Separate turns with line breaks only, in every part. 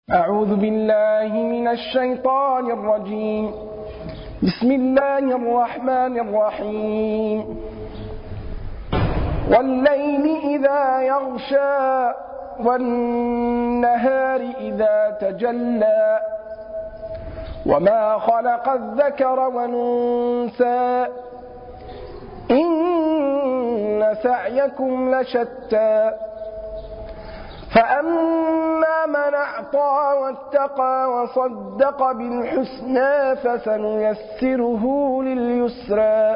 أعوذ بالله من الشيطان الرجيم. بسم الله الرحمن الرحيم. والليل إذا يغشى والنهار إذا تجلى وما خلق الذكر والأنثى إن سعيكم لشتى فأما من أعطى واتقى وصدق بالحسنى فسنيسره لليسرى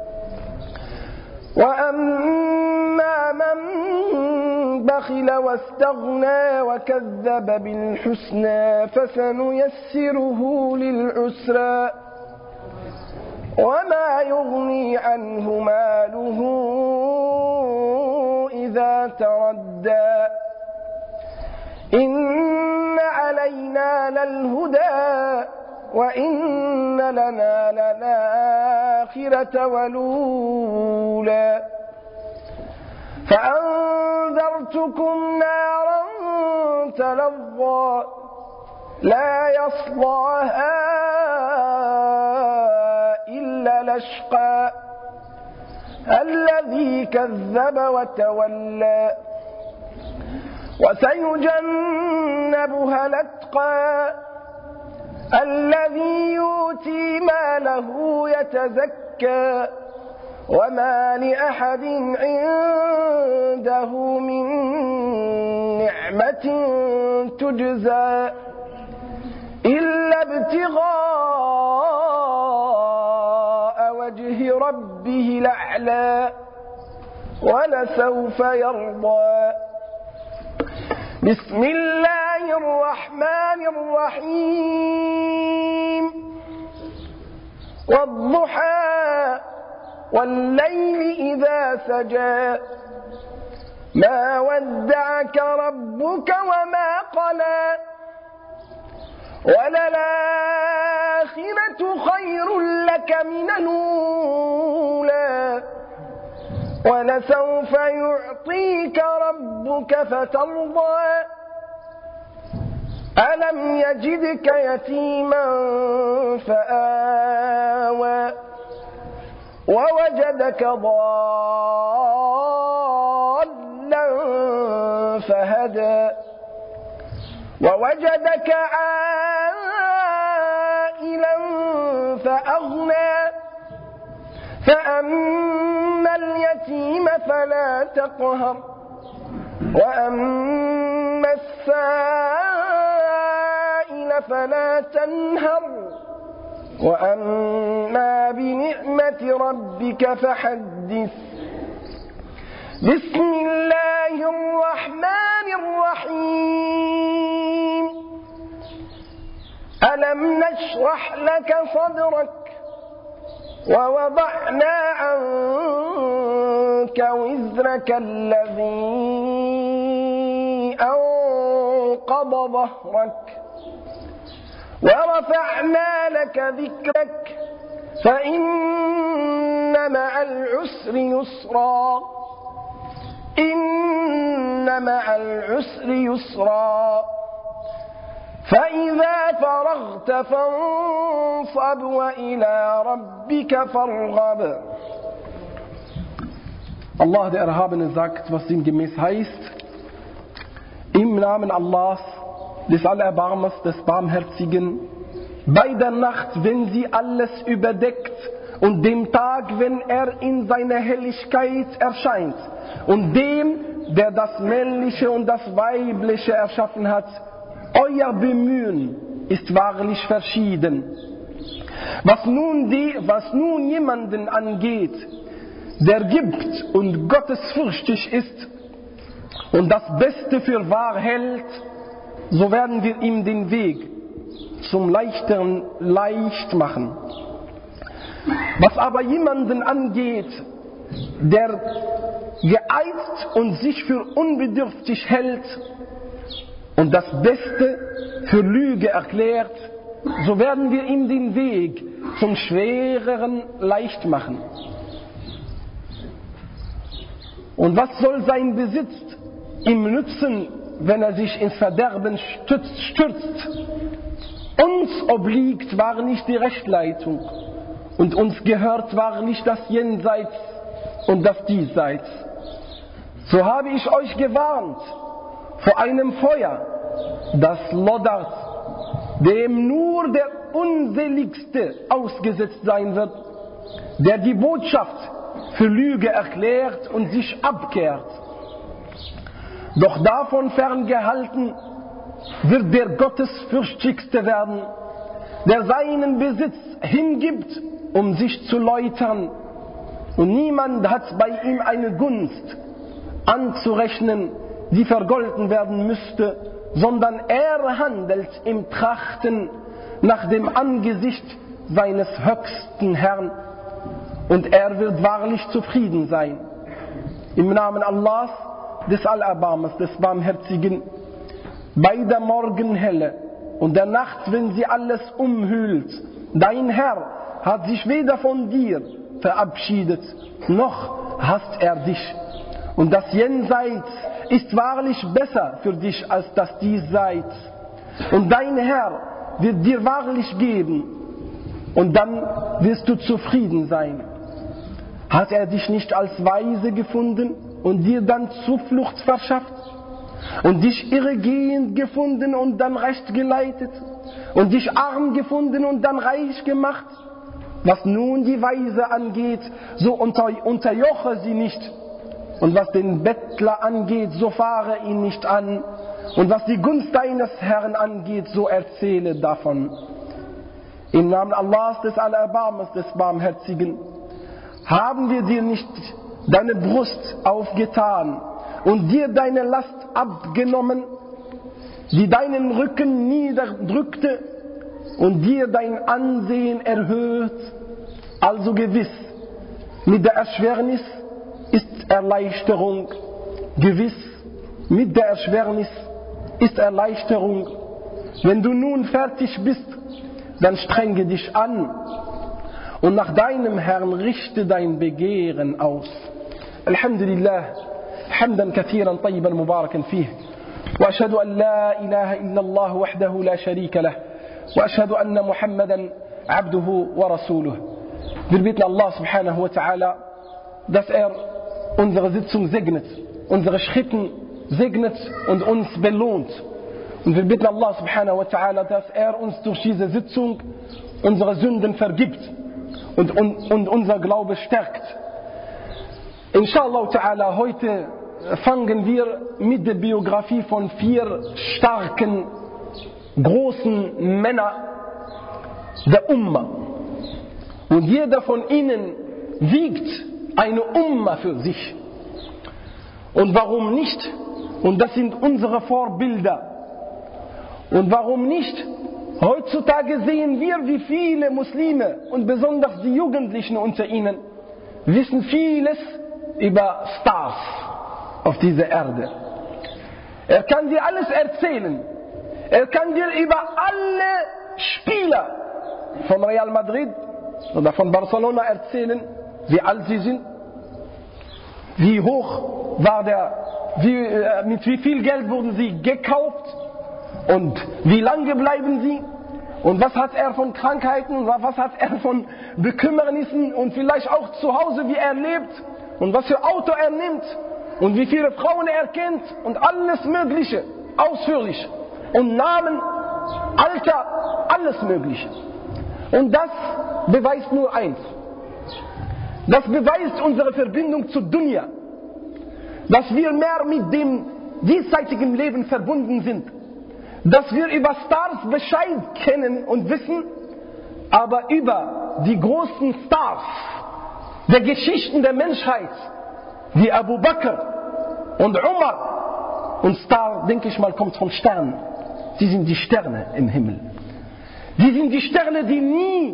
وأما من بخل واستغنى وكذب بالحسنى فسنيسره للعسرى وما يغني عنه ماله إذا تردى إن علينا للهدى وإن لنا للآخرة والأولى فأنذرتكم نارا تلظى لا يصلاها إلا الأشقى الذي كذب وتولى وسيجنبها الأتقى الذي يؤتي ماله يتزكى وما لأحد عنده من نعمة تجزى إلا ابتغاء وجه ربه الأعلى ولسوف يرضى. بسم الله الرحمن الرحيم. والضحى والليل إذا سجى ما ودعك ربك وما قلى وللآخرة خير لك من الأولى ولسوف يعطيك ربك فترضى ألم يجدك يتيما فآوى ووجدك ضالا فهدى ووجدك عائلا فأغنى فأما اليتيم فلا تقهر وأما السائل فلا تنهر وأما بنعمة ربك فحدث. بسم الله الرحمن الرحيم. ألم نشرح لك صدرك ووضعنا عنك وزرك الذي أنقض ظهرك ورفعنا لك ذكرك فإن مع العسر يسرا إن مع العسر يسرا فإذا فرغت فانصب وإلى ربك فارغب. Allah der Erhabene sagt, was sinngemäß heißt: Im Namen Allahs, des Allerbarmers, des Barmherzigen, bei der Nacht, wenn sie alles überdeckt, und dem Tag, wenn er in seiner Helligkeit erscheint, und dem, der das Männliche und das Weibliche erschaffen hat. Euer Bemühen ist wahrlich verschieden. Was nun jemanden angeht, der gibt und gottesfürchtig ist und das Beste für wahr hält, so werden wir ihm den Weg zum Leichteren leicht machen. Was aber jemanden angeht, der geeizt und sich für unbedürftig hält und das Beste für Lüge erklärt, so werden wir ihm den Weg zum Schwereren leicht machen. Und was soll sein Besitz ihm nützen, wenn er sich ins Verderben stürzt. Uns obliegt wahrlich die Rechtleitung und uns gehört wahrlich das Jenseits und das Diesseits. So habe ich euch gewarnt vor einem Feuer, das loddert, dem nur der Unseligste ausgesetzt sein wird, der die Botschaft für Lüge erklärt und sich abkehrt. Doch davon ferngehalten wird der Gottesfürchtigste werden, der seinen Besitz hingibt, um sich zu läutern, und niemand hat bei ihm eine Gunst anzurechnen, die vergolten werden müsste, sondern er handelt im Trachten nach dem Angesicht seines höchsten Herrn, und er wird wahrlich zufrieden sein. Im Namen Allahs, des Allerbarmers, des Barmherzigen, bei der Morgenhelle und der Nacht, wenn sie alles umhüllt, dein Herr hat sich weder von dir verabschiedet, noch hasst er dich. Und das Jenseits ist wahrlich besser für dich als das Diesseits. Und dein Herr wird dir wahrlich geben, und dann wirst du zufrieden sein. Hat er dich nicht als Weise gefunden und dir dann Zuflucht verschafft? Und dich irregehend gefunden und dann recht geleitet? Und dich arm gefunden und dann reich gemacht? Was nun die Weise angeht, so unterjoche sie nicht. Und was den Bettler angeht, so fahre ihn nicht an. Und was die Gunst deines Herrn angeht, so erzähle davon. Im Namen Allahs, des Allerbarmers, des Barmherzigen, haben wir dir nicht deine Brust aufgetan und dir deine Last abgenommen, die deinen Rücken niederdrückte und dir dein Ansehen erhöht? Also gewiss, mit der Erschwernis ist Erleichterung. Gewiss, mit der Erschwernis ist Erleichterung. Wenn du nun fertig bist, dann strenge dich an und nach deinem Herrn richte dein Begehren aus. Alhamdulillah, hamdan kathiran tayyiban mubarakan fih. Wa ashhadu an la ilaha illallah wahdahu la sharika lah. Wa ashhadu anna Muhammadan abduhu wa rasuluh. Wir bitten Allah subhanahu wa ta'ala, dass unsere Sitzung segnet, unsere Schritten segnet und uns belohnt. Und wir bitten Allah subhanahu wa ta'ala, dass uns durch diese Sitzung unsere Sünden vergibt und unser Glaube stärkt. Inshallah ta'ala, heute fangen wir mit der Biografie von 4 starken, großen Männern der Umma. Und jeder von ihnen wiegt eine Umma für sich. Und warum nicht? Und das sind unsere Vorbilder. Und warum nicht? Heutzutage sehen wir, wie viele Muslime und besonders die Jugendlichen unter ihnen wissen vieles über Stars auf dieser Erde. Er kann dir alles erzählen. Er kann dir über alle Spieler von Real Madrid oder von Barcelona erzählen, wie alt sie sind, wie hoch war mit wie viel Geld wurden sie gekauft und wie lange bleiben sie und was hat er von Krankheiten und was hat er von Bekümmernissen und vielleicht auch zu Hause, wie er lebt und was für Auto er nimmt und wie viele Frauen er kennt und alles Mögliche, ausführlich. Und Namen, Alter, alles Mögliche. Und das beweist nur eins. Das beweist unsere Verbindung zu Dunya. Dass wir mehr mit dem diesseitigen Leben verbunden sind. Dass wir über Stars Bescheid kennen und wissen, aber über die großen Stars der Geschichten der Menschheit, wie Abu Bakr und Umar, und Star, denke ich mal, kommt von Sternen. Sie sind die Sterne im Himmel. Die sind die Sterne, die nie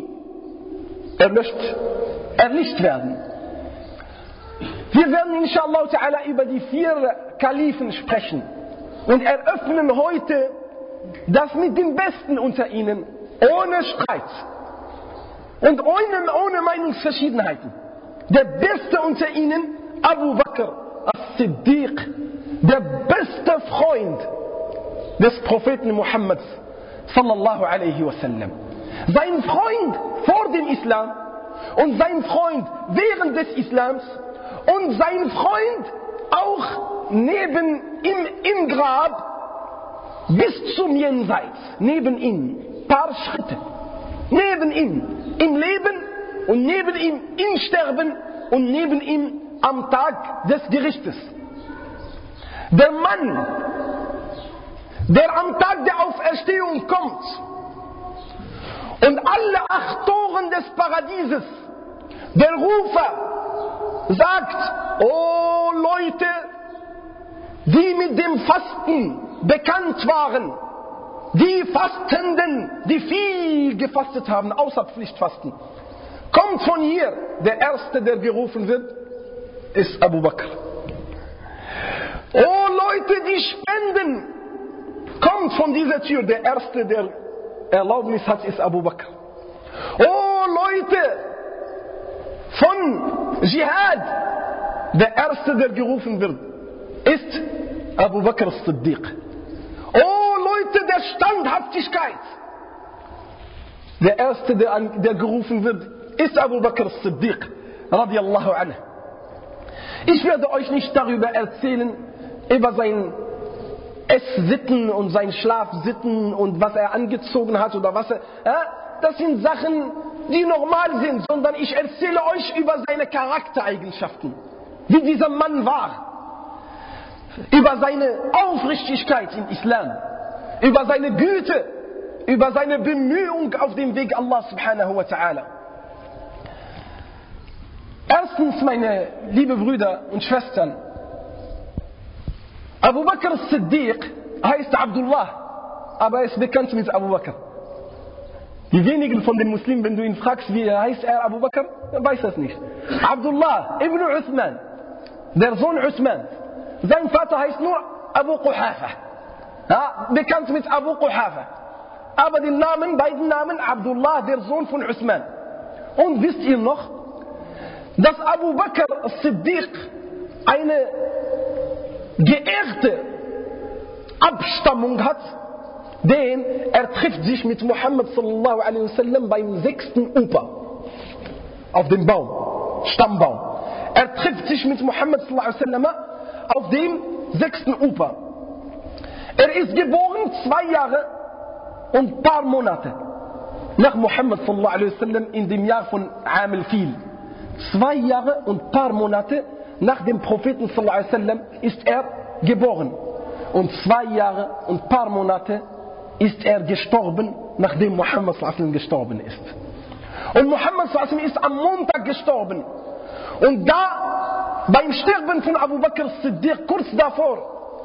erlischt werden. Wir werden inshallah ta'ala über die 4 Kalifen sprechen und eröffnen heute das mit den Besten unter ihnen, ohne Streit und ohne Meinungsverschiedenheiten. Der Beste unter ihnen, Abu Bakr as-Siddiq, der beste Freund des Propheten Muhammad sallallahu alaihi wasallam. Sein Freund vor dem Islam und sein Freund während des Islams und sein Freund auch neben ihm im Grab bis zum Jenseits, neben ihm, paar Schritte, neben ihm im Leben und neben ihm im Sterben und neben ihm am Tag des Gerichtes. Der Mann, der am Tag der Auferstehung kommt und alle 8 Toren des Paradieses, der Rufer sagt: Oh Leute, die mit dem Fasten bekannt waren, die Fastenden, die viel gefastet haben, außer Pflichtfasten, kommt von hier. Der Erste, der gerufen wird, ist Abu Bakr. Oh Leute, die spenden, kommt von dieser Tür. Der Erste, der Erlaubnis hat, ist Abu Bakr. Oh Leute, von Dschihad, der Erste, der gerufen wird, ist Abu Bakr as-Siddiq. Oh Leute der Standhaftigkeit, der Erste, der gerufen wird, ist Abu Bakr as-Siddiq radiyallahu anhu. Ich werde euch nicht darüber erzählen, über sein Esssitten und sein Schlafsitten und was er angezogen hat oder was er... Das sind Sachen, die normal sind, sondern ich erzähle euch über seine Charaktereigenschaften, wie dieser Mann war, über seine Aufrichtigkeit im Islam, über seine Güte, über seine Bemühung auf dem Weg Allah subhanahu wa ta'ala. Erstens, meine lieben Brüder und Schwestern, Abu Bakr as-Siddiq heißt Abdullah, aber er ist bekannt mit Abu Bakr. Die wenigen von den Muslimen, wenn du ihn fragst, wie heißt er Abu Bakr, dann weiß er es nicht. Abdullah ibn Uthman, der Sohn Uthman. Sein Vater heißt nur Abu Quhafa, bekannt mit Abu Quhafa. Aber den Namen, beiden Namen, Abdullah, der Sohn von Uthman. Und wisst ihr noch, dass Abu Bakr as-Siddiq eine geehrte Abstammung hat, denn er trifft sich mit Muhammad sallallahu alaihi wasallam beim 6. Upa auf dem Baum, Stammbaum. Er trifft sich mit Muhammad sallallahu alaihi wasallam auf dem 6. Upa. Er ist geboren 2 Jahre und ein paar Monate nach Muhammad sallallahu alaihi wasallam in dem Jahr von Am al-Fil. 2 Jahre und ein paar Monate nach dem Propheten sallallahu alaihi wasallam ist er geboren. Und 2 Jahre und ein paar Monate ist er gestorben, nachdem Muhammad sallallahu alaihi wasallam gestorben ist. Und Muhammad sallallahu alaihi wasallam ist am Montag gestorben. Und da, beim Sterben von Abu Bakr as-Siddiq, kurz davor,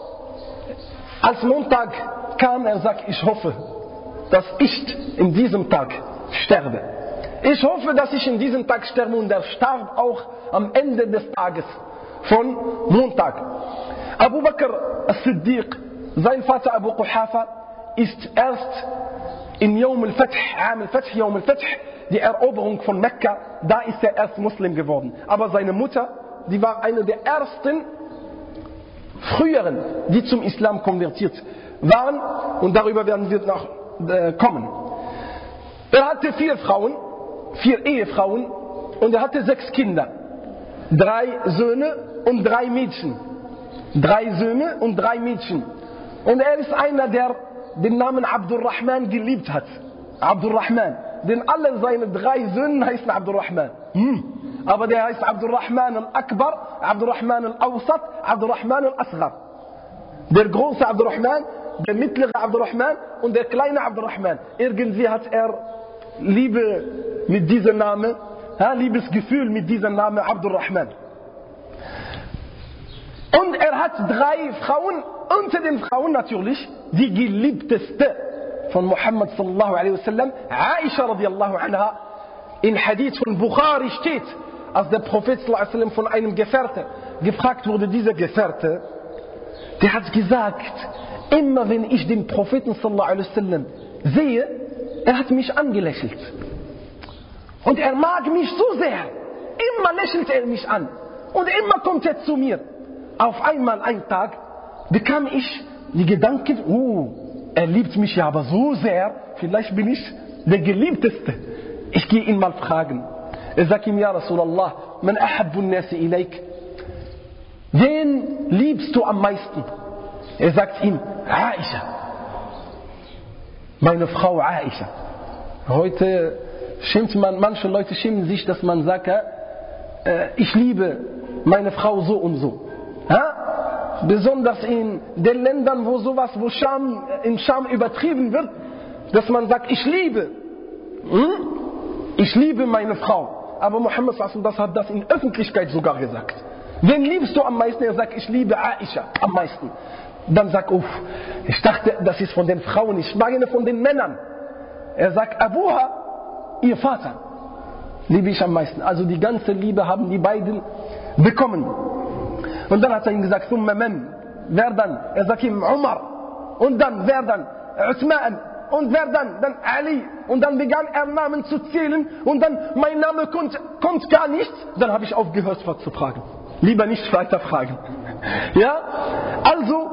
als Montag kam, er sagt: Ich hoffe, dass ich in diesem Tag sterbe. Ich hoffe, dass ich in diesem Tag sterbe. Und er starb auch am Ende des Tages von Montag. Abu Bakr as-Siddiq, sein Vater Abu Quhafa, ist erst in Yawm al-Fath, Yawm al-Fath, die Eroberung von Mekka, da ist er erst Muslim geworden. Aber seine Mutter, die war eine der ersten früheren, die zum Islam konvertiert waren. Und darüber werden wir noch kommen. Er hatte 4 Frauen, 4 Ehefrauen, und er hatte 6 Kinder. 3 Söhne und 3 Mädchen. 3 Söhne und 3 Mädchen. Und er ist einer, der den Namen Abdurrahman geliebt hat. Abdurrahman. Denn alle seine 3 Söhne heißen Abdurrahman. Aber der heißt Abdurrahman al-Akbar, Abdurrahman al-Awsat, Abdurrahman al-Asghar. Der große Abdurrahman, der mittlere Abdurrahman und der kleine Abdurrahman. Irgendwie hat er Liebe mit diesem Namen, Liebesgefühl mit diesem Namen Abdurrahman. Und er hat 3 Frauen, unter den Frauen natürlich die geliebteste von Muhammad sallallahu alaihi wasallam, Aisha radiyallahu anha. In Hadith von Bukhari steht, als der Prophet sallallahu alaihi wasallam von einem Gefährte gefragt wurde, dieser Gefährte, der hat gesagt, immer wenn ich den Propheten sallallahu alaihi wasallam sehe, er hat mich angelächelt. Und er mag mich so sehr. Immer lächelt er mich an. Und immer kommt er zu mir. Auf einmal, ein Tag, bekam ich die Gedanken, er liebt mich ja aber so sehr, vielleicht bin ich der Geliebteste. Ich gehe ihn mal fragen. Er sagt ihm, ja Rasulallah, man ahabbu nasi ilayk. Wen liebst du am meisten? Er sagt ihm, Aisha. Meine Frau Aisha. Heute manche Leute schämen sich, dass man sagt, ich liebe meine Frau so und so. Besonders in den Ländern, wo in Scham übertrieben wird, dass man sagt, ich liebe meine Frau. Aber Muhammad sallallahu hat das in Öffentlichkeit sogar gesagt. Wen liebst du am meisten? Er sagt, ich liebe Aisha am meisten. Dann sagt, ich dachte, das ist von den Frauen, ich meine von den Männern. Er sagt, Abuha, ihr Vater, liebe ich am meisten. Also die ganze Liebe haben die beiden bekommen. Und dann hat er ihm gesagt, wer dann? Er sagt ihm Umar. Und dann, wer dann? Uthman. Und wer dann? Dann Ali. Und dann begann er Namen zu zählen. Und dann, mein Name kommt gar nicht. Dann habe ich aufgehört zu fragen. Lieber nicht weiter fragen. Ja? Also,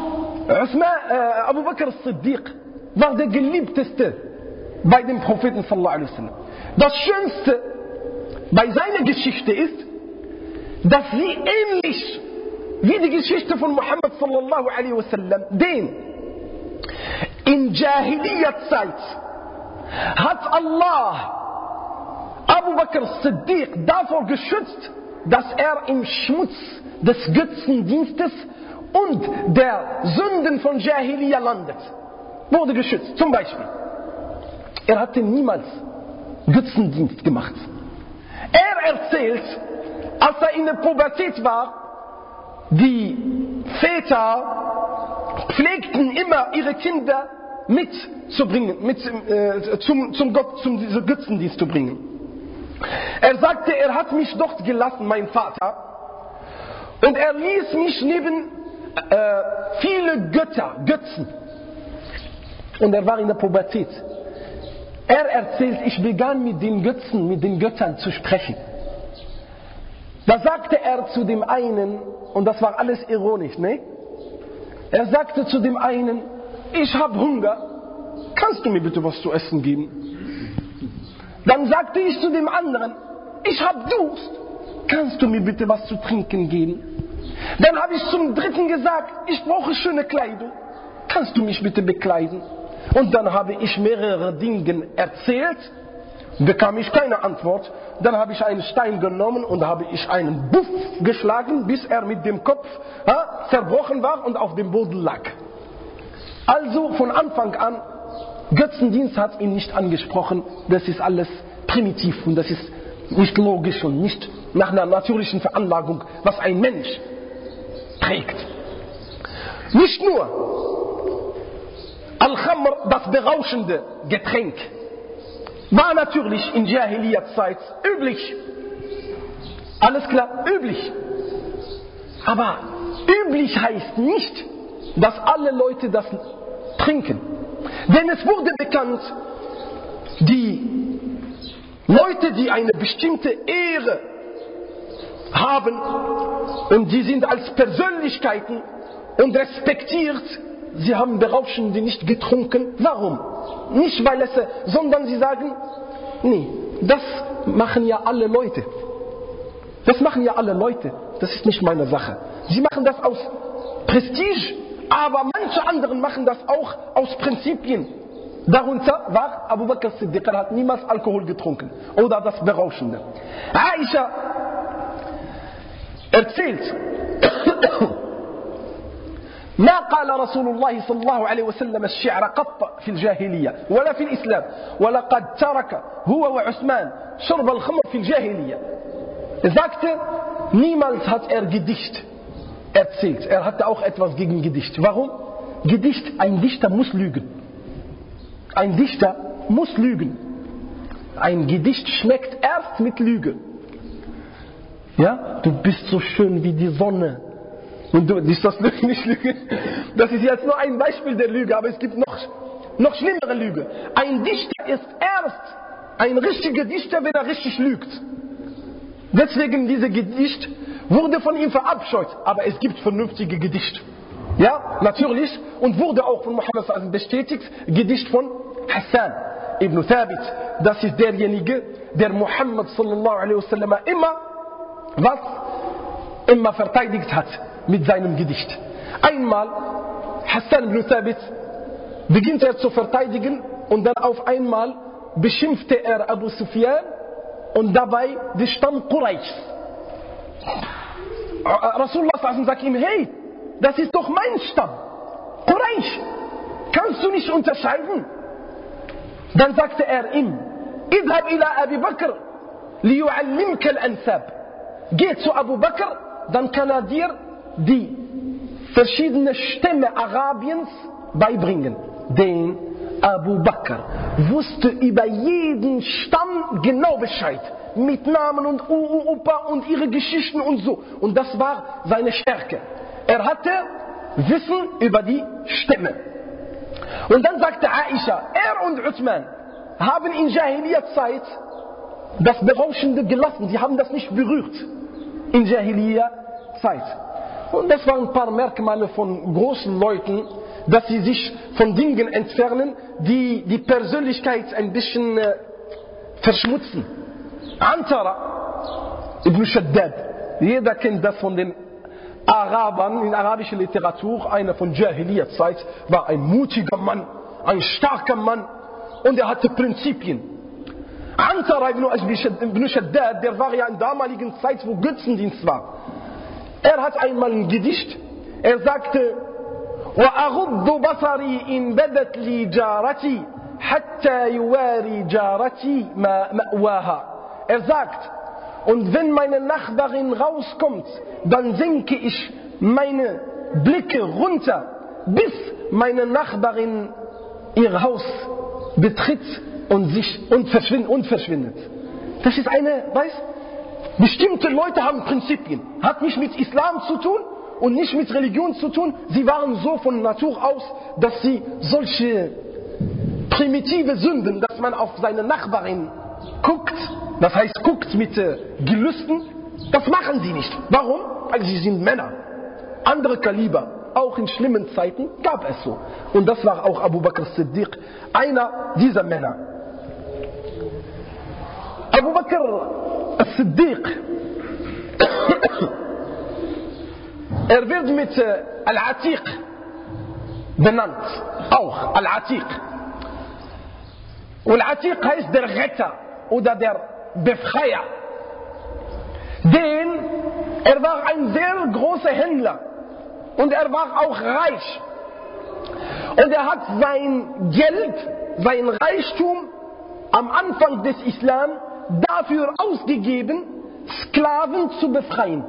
Abu Bakr as-Siddiq war der geliebteste bei dem Propheten sallallahu alaihi wasallam. Das Schönste bei seiner Geschichte ist, dass sie ähnlich wie die Geschichte von Muhammad sallallahu alaihi wasallam, den in Jahiliyyah-Zeit hat Allah Abu Bakr as-Siddiq davor geschützt, dass er im Schmutz des Götzendienstes und der Sünden von Jahiliyyah landet. Wurde geschützt. Zum Beispiel, er hatte niemals Götzendienst gemacht. Er erzählt, als er in der Pubertät war, die Väter pflegten immer ihre Kinder mitzubringen, zum Götzendienst zu bringen. Er sagte, er hat mich dort gelassen, mein Vater, und er ließ mich neben viele Götzen. Und er war in der Pubertät. Er erzählt, ich begann mit den Göttern zu sprechen. Da sagte er zu dem einen, und das war alles ironisch, ne? Er sagte zu dem einen, ich habe Hunger, kannst du mir bitte was zu essen geben? Dann sagte ich zu dem anderen, ich habe Durst, kannst du mir bitte was zu trinken geben? Dann habe ich zum dritten gesagt, ich brauche schöne Kleidung, kannst du mich bitte bekleiden? Und dann habe ich mehrere Dinge erzählt, bekam ich keine Antwort. Dann habe ich einen Stein genommen und habe ich einen Buff geschlagen, bis er mit dem Kopf zerbrochen war und auf dem Boden lag. Also von Anfang an, Götzendienst hat ihn nicht angesprochen. Das ist alles primitiv und das ist nicht logisch und nicht nach einer natürlichen Veranlagung, was ein Mensch trägt. Nicht nur Al-Khamr, das berauschende Getränk, war natürlich in Jahiliyyah-Zeit üblich. Alles klar, üblich. Aber üblich heißt nicht, dass alle Leute das trinken. Denn es wurde bekannt, die Leute, die eine bestimmte Ehre haben und die sind als Persönlichkeiten und respektiert, sie haben Berauschende nicht getrunken. Warum? Nicht weil sondern sie sagen, nee, das machen ja alle Leute. Das machen ja alle Leute. Das ist nicht meine Sache. Sie machen das aus Prestige, aber manche anderen machen das auch aus Prinzipien. Darunter war Abu Bakr as-Siddiq, hat niemals Alkohol getrunken oder das Berauschende. Aisha erzählt, ما قال رسول الله صلى الله عليه وسلم الشعر قط في الجاهلية ولا في الإسلام ولقد ترك هو وعثمان شرب الخمر في الجاهلية. Er sagte, niemals hat er Gedicht erzählt. Er hatte auch etwas gegen Gedicht. Warum? Gedicht, ein Dichter muss lügen. Ein Dichter muss lügen. Ein Gedicht schmeckt erst mit Lüge. Ja, du bist so schön wie die Sonne. Und du, ist das nicht Lüge? Das ist jetzt nur ein Beispiel der Lüge, aber es gibt noch schlimmere Lüge. Ein Dichter ist erst ein richtiger Dichter, wenn er richtig lügt. Deswegen dieses Gedicht wurde von ihm verabscheut, aber es gibt vernünftige Gedichte. Ja, natürlich. Und wurde auch von Muhammad sallallahu alaihi wasallam bestätigt. Gedicht von Hassan ibn Thabit. Das ist derjenige, der Muhammad sallallahu alaihi wasallam immer verteidigt hat mit seinem Gedicht. Einmal, Hassan ibn Thabit beginnt zu verteidigen und dann auf einmal beschimpfte er Abu Sufyan und dabei den Stamm Quraysh. Rasulullah sagt ihm, hey, das ist doch mein Stamm, Quraysh, kannst du nicht unterscheiden? Dann sagte er ihm, idhab ila Abi Bakr, liyu'allimka al-ansab. Geh zu Abu Bakr, dann kann er dir die verschiedenen Stämme Arabiens beibringen. Denn Abu Bakr wusste über jeden Stamm genau Bescheid. Mit Namen und Opa und ihre Geschichten und so. Und das war seine Stärke. Er hatte Wissen über die Stämme. Und dann sagte Aisha, er und Uthman haben in Jahiliya-Zeit das Berauschende gelassen. Sie haben das nicht berührt. In Jahiliya-Zeit. Und das waren ein paar Merkmale von großen Leuten, dass sie sich von Dingen entfernen, die die Persönlichkeit ein bisschen verschmutzen. Antara ibn Shaddad, jeder kennt das von den Arabern in arabischer Literatur, einer von Jahiliya-Zeit, war ein mutiger Mann, ein starker Mann und er hatte Prinzipien. Antara ibn Shaddad, der war ja in damaligen Zeit, wo Götzendienst war. Er hat einmal ein Gedicht, er sagte, وَأَغُضُّ بَصَرِي إِنْ بَدَتْ لِي جَارَتِي حَتَّى يُوَارِي جَارَتِي مَأْوَاهَا. Er sagt, und wenn meine Nachbarin rauskommt, dann senke ich meine Blicke runter, bis meine Nachbarin ihr Haus betritt und verschwindet. Das ist bestimmte Leute haben Prinzipien. Hat nicht mit Islam zu tun und nicht mit Religion zu tun. Sie waren so von Natur aus, dass sie solche primitive Sünden, dass man auf seine Nachbarin guckt, das heißt guckt mit Gelüsten, das machen sie nicht. Warum? Weil sie sind Männer. Andere Kaliber, auch in schlimmen Zeiten, gab es so. Und das war auch Abu Bakr as-Siddiq, einer dieser Männer. Abu Bakr as-Siddiq, er wird mit Al-Atiq benannt, auch Al-Atiq. Und Al-Atiq heißt der Retter oder der Befreier. Denn er war ein sehr großer Händler und er war auch reich. Und er hat sein Geld, sein Reichtum am Anfang des Islam dafür ausgegeben, Sklaven zu befreien.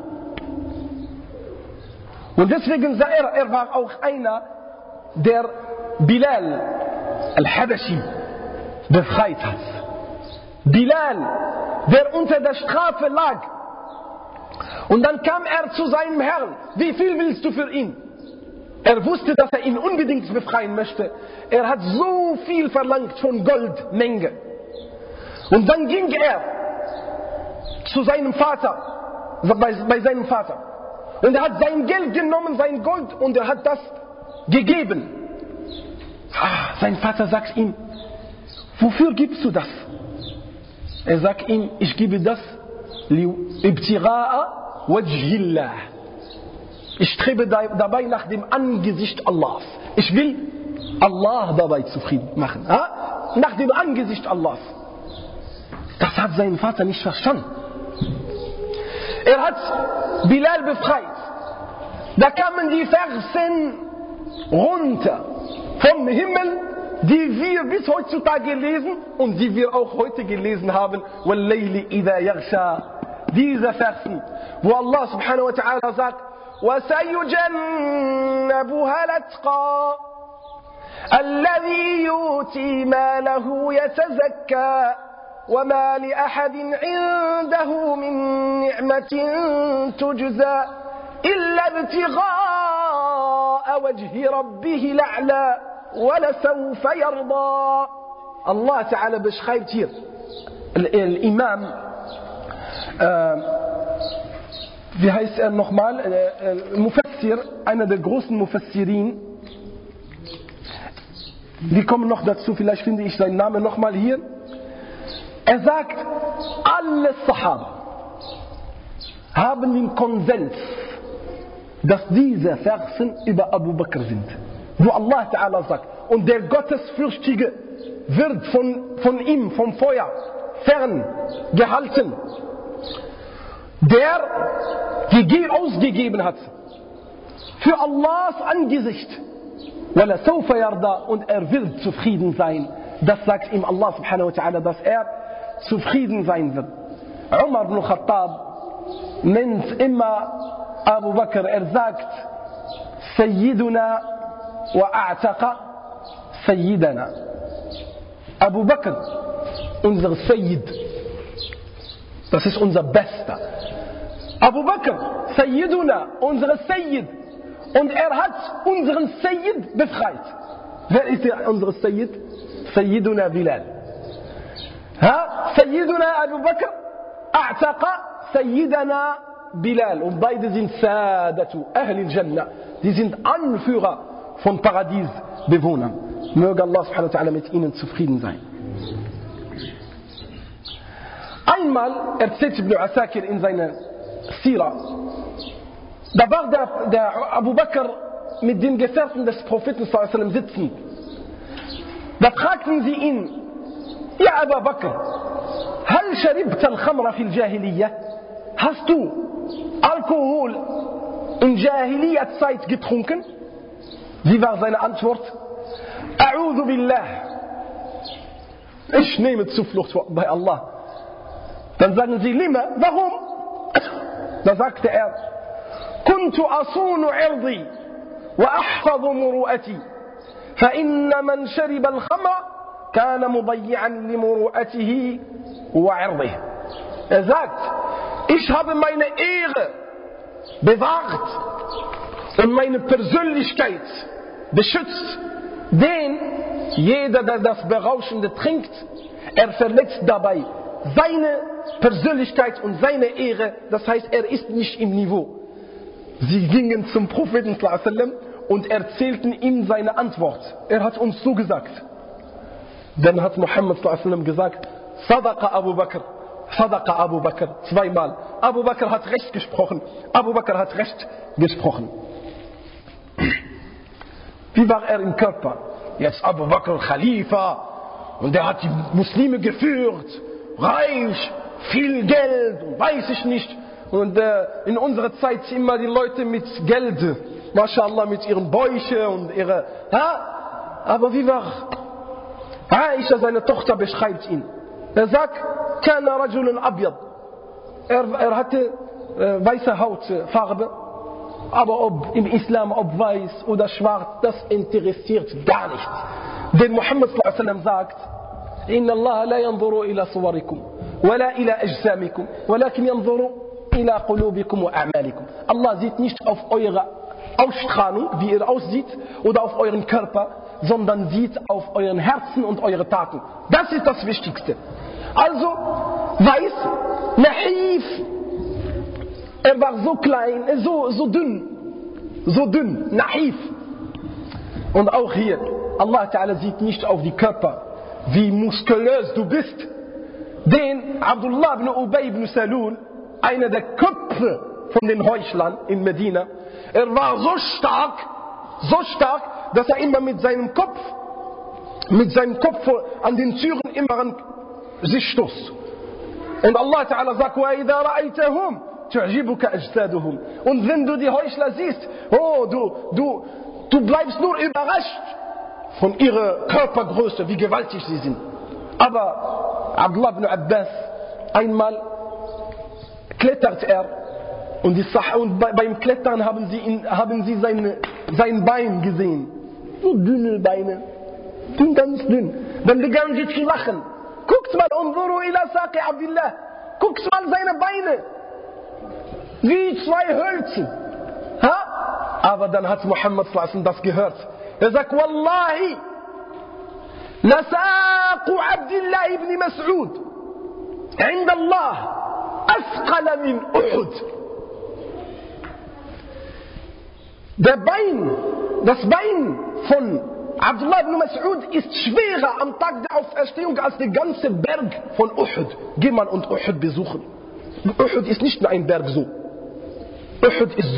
Und deswegen sah er war auch einer, der Bilal al-Habashi befreit hat. Bilal, der unter der Strafe lag. Und dann kam er zu seinem Herrn. Wie viel willst du für ihn? Er wusste, dass er ihn unbedingt befreien möchte. Er hat so viel verlangt von Goldmenge. Und dann ging er zu seinem Vater, bei seinem Vater. Und er hat sein Geld genommen, sein Gold, und er hat das gegeben. Sein Vater sagt ihm, wofür gibst du das? Er sagt ihm, ich gebe das ibtigha'a wajhillah. Ich strebe dabei nach dem Angesicht Allahs. Ich will Allah dabei zufrieden machen. Nach dem Angesicht Allahs. Das hat sein Vater nicht verstanden. Er hat Bilal befreit. Da kamen die Versen runter vom Himmel, die wir bis heutzutage lesen und die wir auch heute gelesen haben. وَاللَّيْلِ إِذَا يَغْشَى. Diese Versen, wo Allah subhanahu wa ta'ala sagt, وَسَيُجَنَّبُهَا الْأَتْقَى الَّذِي يُؤْتِي مَالَهُ يَتَزَكَّى وَمَا لِأَحَدٍ عِندَهُ مِن نِّعْمَةٍ تُجْزَى إِلَّا ابْتِغَاءَ وَجْهِ رَبِّهِ الْأَعْلَى وَلَسَوْفَ يَرْضَى. Allah Ta'ala beschreibt hier, Imam wie heißt er nochmal, Mufassir, einer der großen Mufassirin. Wir kommen noch dazu, vielleicht finde ich seinen Namen nochmal hier. Er sagt, alle Sahaba haben den Konsens, dass diese Versen über Abu Bakr sind. Wo Allah Ta'ala sagt, und der Gottesfürchtige wird von ihm, vom Feuer, fern gehalten, der ausgegeben hat für Allahs Angesicht. Und er wird zufrieden sein. Das sagt ihm Allah subhanahu wa ta'ala, dass er zufrieden sein wird. Umar ibn Khattab nennt immer Abu Bakr, er sagt Sayyiduna wa a'taqa Sayyidana. Abu Bakr, unser Sayyid, das ist unser Bester. Abu Bakr, Sayyiduna, unser Sayyid. Und er hat unseren Sayyid befreit. Wer ist unser Sayyid? Sayyiduna Bilal. Sayyiduna Abu Bakr, a'taqa Sayyidana Bilal. Und beide sind Sadatu, Ahl al-Jannah. Die sind Anführer von Paradiesbewohnern. Möge Allah subhanahu wa ta'ala mit ihnen zufrieden sein. Einmal erzählt Ibn Asakir in seiner Sira, da war der Abu Bakr mit den Gefährten des Propheten sallallahu alaihi wasallam sitzen. Da fragten sie ihn, ja Abu Bakr, hal sharibta al-khamra fil Jahiliyyah? Hast du Alkohol in Jahiliyyah-Zeit getrunken? Wie war seine Antwort? A'udhu billah. Ich nehme Zuflucht bei Allah. Dann sagen sie, lima, warum? Da sagte er, كنت أصون عرضي وأحفظ مروءتي فإن من شرب الخمر كان مضيعا لمروءته وعرضه. Er sagt, ich habe meine Ehre bewahrt und meine Persönlichkeit beschützt. Denn jeder, der das Berauschende trinkt, er verletzt dabei seine Persönlichkeit und seine Ehre. Das heißt, er ist nicht im Niveau. Sie gingen zum Propheten sallallahu alaihi wasallam und erzählten ihm seine Antwort. Er hat uns so gesagt. Dann hat Muhammad sallallahu alaihi wasallam gesagt, Sadaqa Abu Bakr, Sadaqa Abu Bakr, zweimal. Abu Bakr hat recht gesprochen. Abu Bakr hat recht gesprochen. Wie war er im Körper? Jetzt Abu Bakr Khalifa und er hat die Muslime geführt, reich, viel Geld und weiß ich nicht. Und in unserer Zeit immer die Leute mit Geld, mashallah, mit ihren Bäuchen und ihre... Aber wie war Aisha, seine Tochter, beschreibt ihn. Er sagt, kana rajulun abyad. Er hatte weiße Hautfarbe, aber ob im Islam, ob weiß oder schwarz, das interessiert gar nichts. Denn Muhammad sallallahu alaihi wasallam sagt, Inna Allah la yanzuru ila suwarikum, wala ila ajsamikum, walakin yanzuru ila qulubikum wa a'malikum. Allah sieht nicht auf eure Ausstrahlung, wie ihr aussieht, oder auf euren Körper, sondern sieht auf euren Herzen und eure Taten. Das ist das Wichtigste. Also, weiß, nahif, er war so klein, so dünn, nahif. Und auch hier, Allah Ta'ala sieht nicht auf die Körper, wie muskulös du bist. Denn Abdullah ibn Ubay ibn Salul, einer der Köpfe von den Heuchlern in Medina, er war so stark, dass er immer mit seinem Kopf an den Türen immer an sich stoßt. Und Allah Ta'ala sagt, وَإِذَا رَأَيْتَهُمْ تُعْجِبُكَ أَجْسَادُهُمْ. Und wenn du die Heuchler siehst, du bleibst nur überrascht von ihrer Körpergröße, wie gewaltig sie sind. Aber Abdullah ibn Abbas, einmal klettert er und beim Klettern haben sie sein Bein gesehen. So dünne Beine, ganz dünn. Dann begannen sie zu lachen. Guckt mal, unzuru ila saqi Abdullah. Guckt mal seine Beine. Wie zwei Hölzen. Aber dann hat Muhammad sallallahu alaihi wasallam das gehört. Er sagt, Wallahi, لساق عبد الله بن مسعود عند الله أثقل من أحد. Das Bein von Abdullah ibn Mas'ud ist schwerer am Tag der Auferstehung als der ganze Berg von Uhud. Geh mal und Uhud besuchen. Uhud ist nicht nur ein Berg so. Uhud ist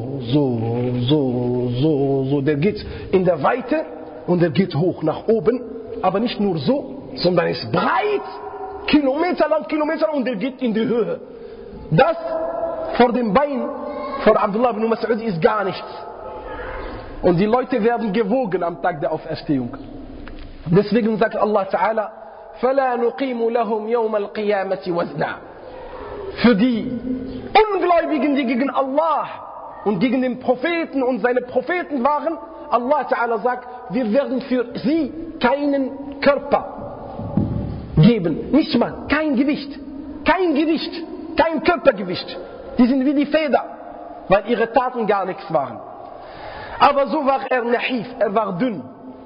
so. Der geht in der Weite und der geht hoch nach oben. Aber nicht nur so, sondern ist breit, Kilometer lang und der geht in die Höhe. Das vor dem Bein von Abdullah ibn Mas'ud ist gar nichts. Und die Leute werden gewogen am Tag der Auferstehung. Deswegen sagt Allah Ta'ala, فَلَا نُقِيمُ لَهُمْ يَوْمَ الْقِيَامَةِ وَزْنًا. Für die Ungläubigen, die gegen Allah und gegen den Propheten und seine Propheten waren, Allah Ta'ala sagt, wir werden für sie keinen Körper geben. Nicht mal, kein Gewicht, kein Körpergewicht. Die sind wie die Feder, weil ihre Taten gar nichts waren. Aber so war er nahif, er war dünn.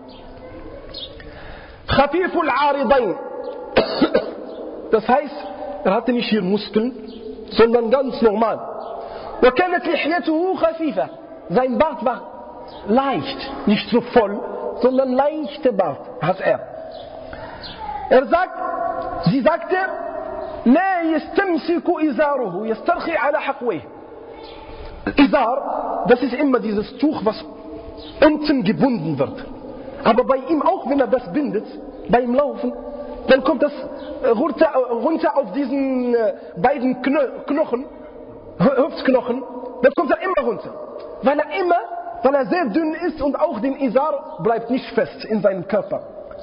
Khafiful Aridain. Das heißt, er hatte nicht hier Muskeln, sondern ganz normal. وكانت لحيته خفيفة. Sein Bart war leicht, nicht so voll, sondern leichter Bart hat er. Sie sagte, لا يستمسك إزاره يسترخي على حقويه. Izar, das ist immer dieses Tuch, was unten gebunden wird. Aber bei ihm auch, wenn er das bindet, beim Laufen, dann kommt das runter auf diesen beiden Knochen, Hüftknochen, dann kommt er immer runter. Weil er sehr dünn ist und auch den Izar bleibt nicht fest in seinem Körper.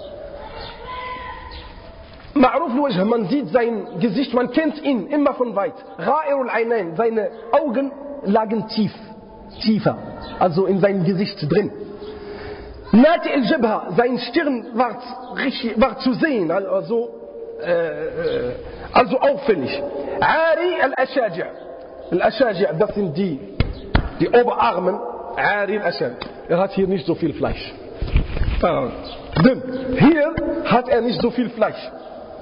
Ma'ruf al-Wajh, man sieht sein Gesicht, man kennt ihn immer von weit. Ra'irul Aynain, seine Augen lagen tiefer, also in seinem Gesicht drin. Nati al-Jabha, sein Stirn war zu sehen, also auffällig. Ari al-Ashaji', das sind die Oberarmen. Ari al-Ashaji', er hat hier nicht so viel Fleisch. Dünn. Hier hat er nicht so viel Fleisch.